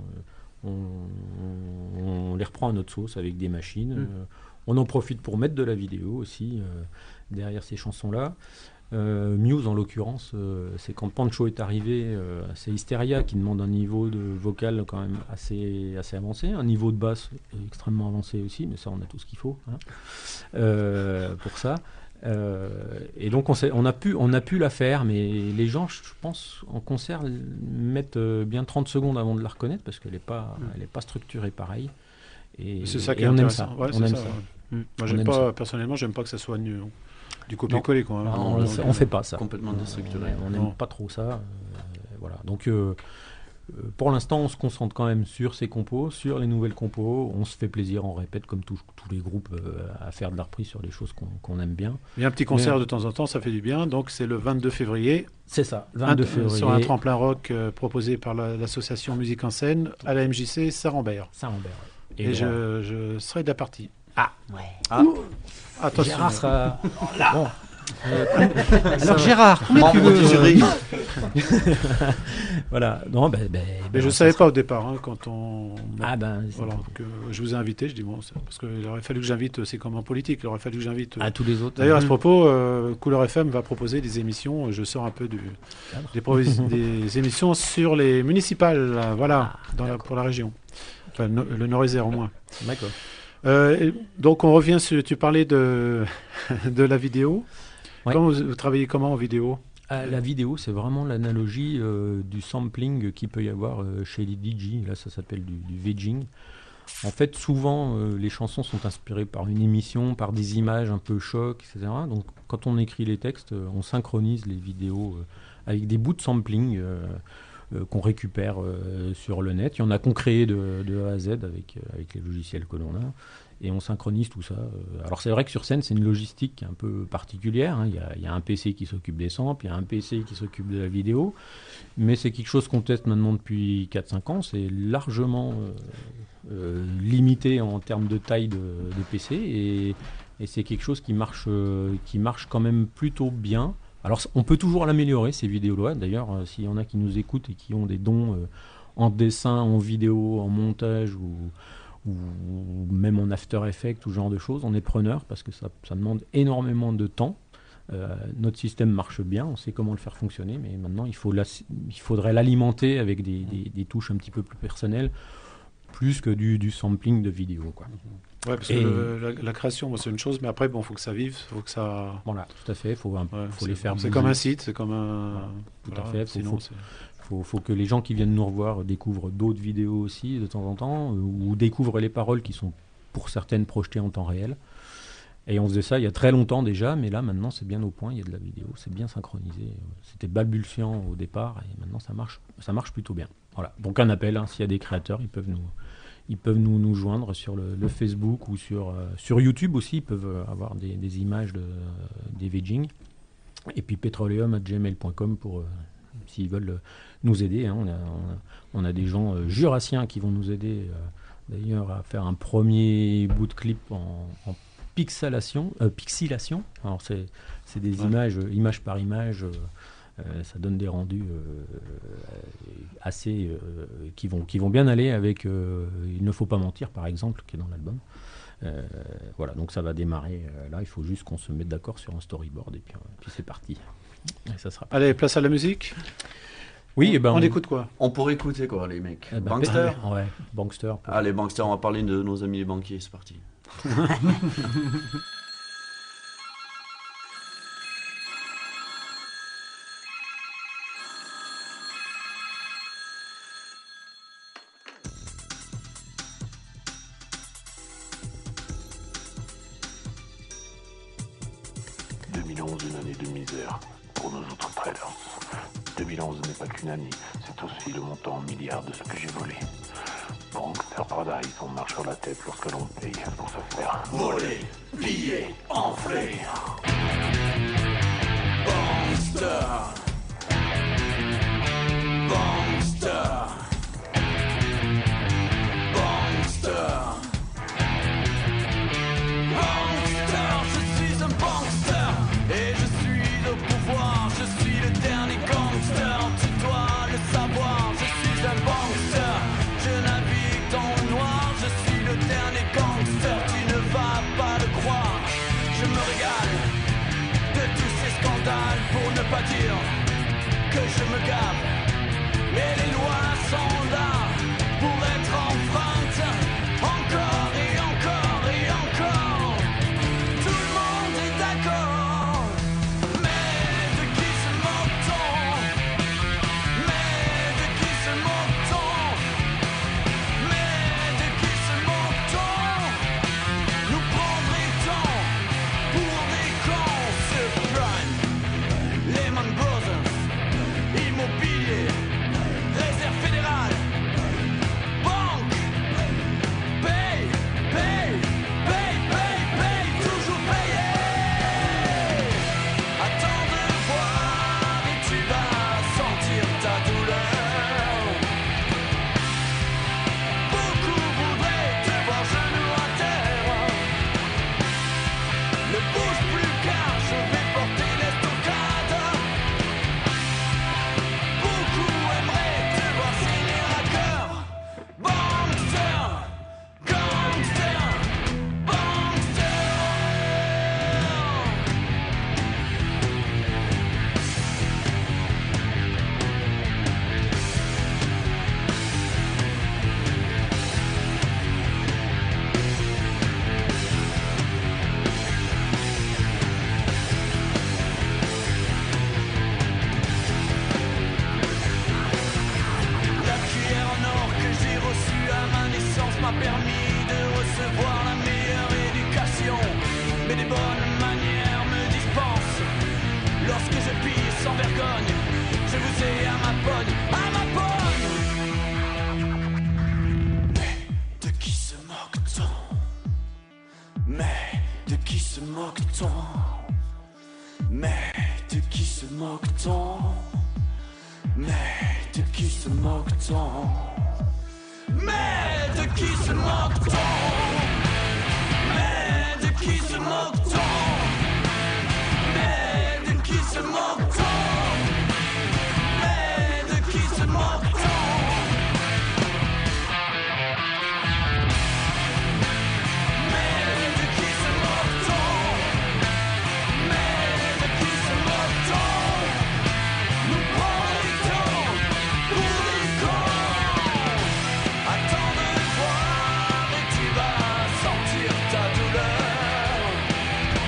On les reprend à notre sauce avec des machines. On en profite pour mettre de la vidéo aussi derrière ces chansons-là. Muse, en l'occurrence, c'est quand Pancho est arrivé, c'est Hysteria qui demande un niveau de vocal quand même assez avancé, un niveau de basse extrêmement avancé aussi, mais ça on a tout ce qu'il faut pour ça. Et donc on a pu la faire, mais les gens, je pense, en concert mettent bien 30 secondes avant de la reconnaître parce qu'elle n'est pas structurée pareil. Et c'est ça qui est on aime ça. Ouais, on aime ça. Moi, personnellement, j'aime pas que ça soit du copier-coller. On fait pas ça. Complètement déstructuré. On n'aime pas trop ça. Voilà. Donc pour l'instant, on se concentre quand même sur ces compos, sur les nouvelles compos. On se fait plaisir, on répète comme tous les groupes à faire de la reprise sur des choses qu'on aime bien. Il y a un petit concert de temps en temps, ça fait du bien. Donc c'est le 22 février. C'est ça, 22 février. Sur un tremplin rock proposé par l'association Musique en Scène à la MJC Saint-Rambert. Et je serai de la partie. Attention. Gérard sera là. Bon. Alors Gérard, combien tu veux Voilà. Non, mais je ne savais pas au départ quand on. Que je vous ai invité. Je dis parce qu'il aurait fallu que j'invite. C'est comme en politique. Il aurait fallu que j'invite. À tous les autres. D'ailleurs, à ce propos, Couleur FM va proposer des émissions. Je sors un peu des émissions sur les municipales. Voilà, pour la région. Enfin, le Nord-Isère au moins. D'accord. Donc on revient sur. Tu parlais de la vidéo. Ouais. Vous travaillez comment en vidéo? La vidéo, c'est vraiment l'analogie du sampling qu'il peut y avoir chez les DJ. Là, ça s'appelle du vegging. En fait, souvent, les chansons sont inspirées par une émission, par des images un peu choc, etc. Donc, quand on écrit les textes, on synchronise les vidéos avec des bouts de sampling qu'on récupère sur le net. Il y en a qu'on crée de A à Z avec les logiciels que l'on a. Et on synchronise tout ça. Alors c'est vrai que sur scène, c'est une logistique un peu particulière. Il y a un PC qui s'occupe des samples, il y a un PC qui s'occupe de la vidéo. Mais c'est quelque chose qu'on teste maintenant depuis 4-5 ans. C'est largement limité en termes de taille de PC. Et c'est quelque chose qui marche quand même plutôt bien. Alors on peut toujours l'améliorer, ces vidéos-là. D'ailleurs, s'il y en a qui nous écoutent et qui ont des dons en dessin, en vidéo, en montage ou même en After Effects ou ce genre de choses, on est preneur parce que ça demande énormément de temps. Notre système marche bien, on sait comment le faire fonctionner, mais maintenant il faudrait l'alimenter avec des touches un petit peu plus personnelles, plus que du sampling de vidéo, quoi. Ouais, parce que la création, c'est une chose, mais après, faut que ça vive, faut que ça. Voilà, tout à fait, faut les faire. C'est comme un site, c'est comme un. Tout à fait. faut que les gens qui viennent nous revoir découvrent d'autres vidéos aussi de temps en temps, ou découvrent les paroles qui sont pour certaines projetées en temps réel. Et on faisait ça il y a très longtemps déjà, mais là maintenant c'est bien au point, il y a de la vidéo, c'est bien synchronisé. C'était balbutiant au départ et maintenant ça marche plutôt bien. Voilà. Donc un appel, hein, s'il y a des créateurs, ils peuvent nous joindre sur le Facebook ou sur YouTube aussi, ils peuvent avoir des images des Veging. Et puis petroleum@gmail.com pour s'ils veulent nous aider. Hein. On a des gens jurassiens qui vont nous aider d'ailleurs à faire un premier bout de clip en pixelation. Alors c'est des images par image. Ça donne des rendus assez qui vont bien aller avec Il ne faut pas mentir par exemple qui est dans l'album. Voilà, donc ça va démarrer là, il faut juste qu'on se mette d'accord sur un storyboard et puis c'est parti. Et ça sera Allez, place à la musique. Oui, on écoute quoi? On pourrait écouter quoi les mecs? Bankster. Ouais, Bankster. Allez, Bankster, on va parler de nos amis les banquiers, c'est parti. Une année de misère pour nos autres traders. 2011 n'est pas qu'une année, c'est aussi le montant en milliards de ce que j'ai volé. Bankster Paradise, on marche sur la tête lorsque l'on paye pour se faire voler, piller, enfler. Bankster. Bankster. Bankster. Bankster, je suis un bankster. Et je suis au pouvoir, je suis le dernier gangster. Tu dois le savoir, je suis un bankster. Je navigue dans le noir, je suis le dernier gangster. Tu ne vas pas le croire, je me régale de tous ces scandales. Pour ne pas dire que je me gave. Mais les lois sont là pour être enfreintes. Encore et encore et encore. Tout le monde est d'accord. Réserve fédérale, banque, paye, toujours payé. Attends de voir et tu vas sentir ta douleur. Beaucoup voudraient te voir genou à terre. Ne bouge plus car je vais porter l'estocade. Beaucoup aimeraient te voir signer à cœur. Bankster, gangster, bankster. La cuillère en or que j'ai reçue à ma naissance m'a permis de recevoir la meilleure éducation. Mais des bonnes manières me dispensent. Lorsque je pille sans vergogne, je vous ai à ma pogne, à ma pogne. Mais de qui se moque-t-on? Mais de qui se moque-t-on? Mais de qui se moque-t-on? Mais de qui se moque-t-on? Mais de qui se moque-t-on? Mais de qui se moque-t-on? Mais de qui se moque-t-on? Mais de qui se moque-t-on? Mais de qui se moque-t-on? Mais de qui se moque-t-on? Nous prenons du temps pour des cons. Attends de voir et tu vas sentir ta douleur.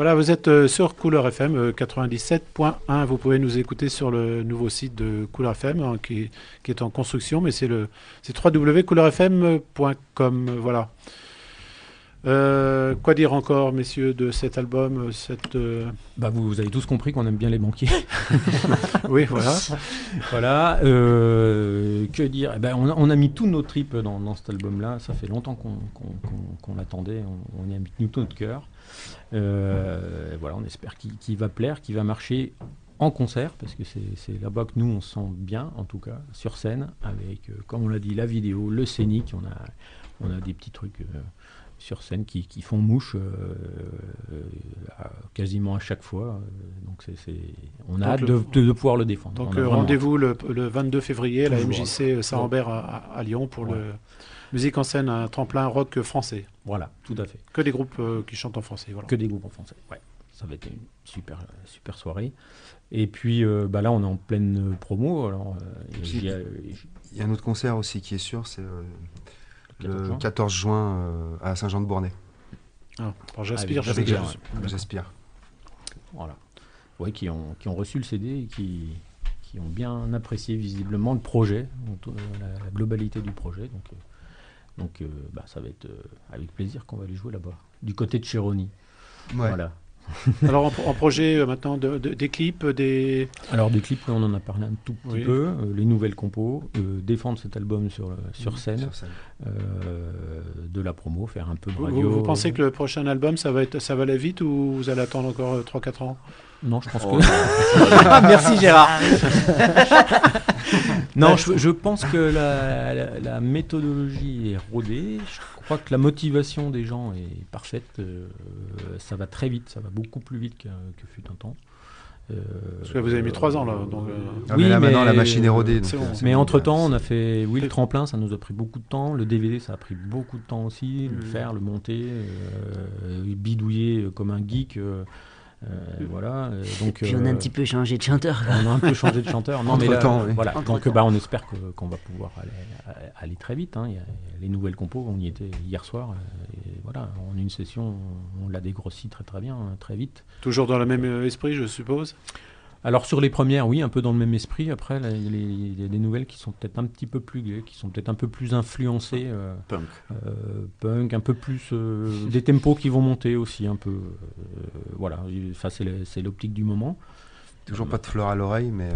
Voilà, vous êtes sur Couleur FM 97.1. Vous pouvez nous écouter sur le nouveau site de Couleur FM hein, qui est en construction, mais c'est www.couleurfm.com. Voilà. Quoi dire encore, messieurs, de cet album Vous avez tous compris qu'on aime bien les banquiers. Oui, voilà. Voilà. Que dire on a mis tous nos tripes dans cet album-là. Ça fait longtemps qu'on l'attendait. On y a mis tout notre cœur. Voilà, on espère qu'il va plaire, qu'il va marcher en concert, parce que c'est là-bas que nous on se sent bien, en tout cas, sur scène, avec, comme on l'a dit, la vidéo, le scénique. On a des petits trucs sur scène qui font mouche quasiment à chaque fois. Donc on a hâte de pouvoir le défendre. Donc rendez-vous le 22 février à la MJC Saint-Rambert à Lyon pour le Musique en scène, un tremplin rock français. Voilà, tout à fait. Que des groupes qui chantent en français. Voilà. Que des groupes en français, ouais. Ça va être une super soirée. Et puis là, on est en pleine promo. Alors, il y a un autre concert aussi qui est sûr, c'est le 14 juin à Saint-Jean-de-Bournay. Par Jaspire. Jaspire. Voilà. Ouais, qui ont reçu le CD et qui ont bien apprécié visiblement le projet, la globalité du projet. Donc ça va être avec plaisir qu'on va aller jouer là-bas, du côté de Chéroni. Ouais. Voilà. Alors en projet maintenant des clips, Alors des clips, on en a parlé un tout petit peu, les nouvelles compos, défendre cet album sur scène, de la promo, faire un peu de radio. Vous pensez que le prochain album ça va aller vite ou vous allez attendre encore 3-4 ans? Non, je pense que... Merci Gérard. Non, je pense que la méthodologie est rodée. Je crois que la motivation des gens est parfaite. Ça va très vite, ça va beaucoup plus vite que fut un temps. Parce que vous avez mis 3 ans là. Donc, oui, mais là maintenant la machine est rodée. Donc, mais entre-temps, on a fait le tremplin, ça nous a pris beaucoup de temps. Le DVD, ça a pris beaucoup de temps aussi. Le faire, le monter, bidouiller comme un geek. Voilà, donc, puis on a un petit peu changé de chanteur. On a un peu changé de chanteur. Non, mais là, oui. Voilà. Donc on espère qu'on va pouvoir aller très vite. Hein. Il y a les nouvelles compos, on y était hier soir. Et voilà, en une session, on l'a dégrossi très très bien, très vite. Toujours dans le même esprit, je suppose. Alors sur les premières, oui, un peu dans le même esprit. Après, il y a des nouvelles qui sont peut-être un petit peu plus gaies, qui sont peut-être un peu plus influencées. Punk, un peu plus... des tempos qui vont monter aussi un peu. Voilà, ça c'est l'optique du moment. Toujours pas de fleurs à l'oreille, mais...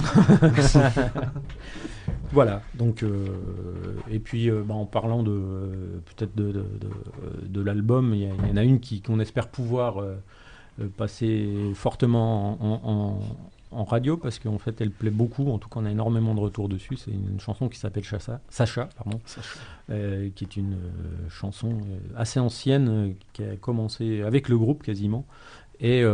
Voilà, donc... et puis, en parlant peut-être de l'album, il y en a une qu'on espère pouvoir... passer fortement en radio parce qu'en fait elle plaît beaucoup, en tout cas on a énormément de retours dessus. C'est une chanson qui s'appelle Sacha, qui est une chanson assez ancienne qui a commencé avec le groupe quasiment et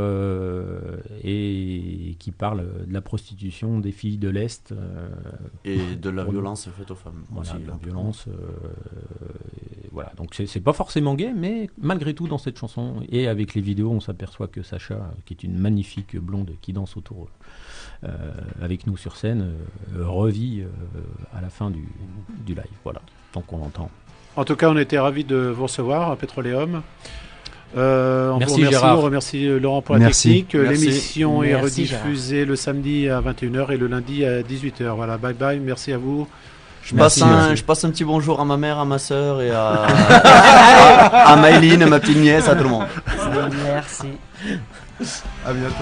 qui parle de la prostitution des filles de l'Est et de la violence faite aux femmes. Voilà, aussi, de la violence. Voilà, donc c'est pas forcément gay, mais malgré tout dans cette chanson et avec les vidéos, on s'aperçoit que Sacha, qui est une magnifique blonde qui danse autour avec nous sur scène, revit à la fin du live. Voilà, tant qu'on l'entend. En tout cas, on était ravis de vous recevoir à Pétroléum. Merci Gérard. On remercie Laurent pour la technique. L'émission est rediffusée le samedi à 21h et le lundi à 18h. Voilà, bye bye, merci à vous. Je passe un petit bonjour à ma mère, à ma soeur et à Maëline, ma petite nièce, à tout le monde. Merci. À bientôt.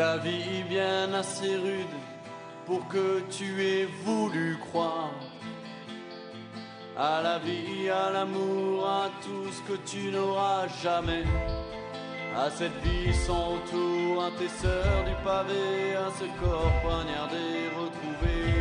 ta vie bien assez rude pour que tu aies voulu croire à la vie, à l'amour, à tout ce que tu n'auras jamais. À cette vie sans retour, à tes sœurs du pavé, à ce corps poignardé, retrouvé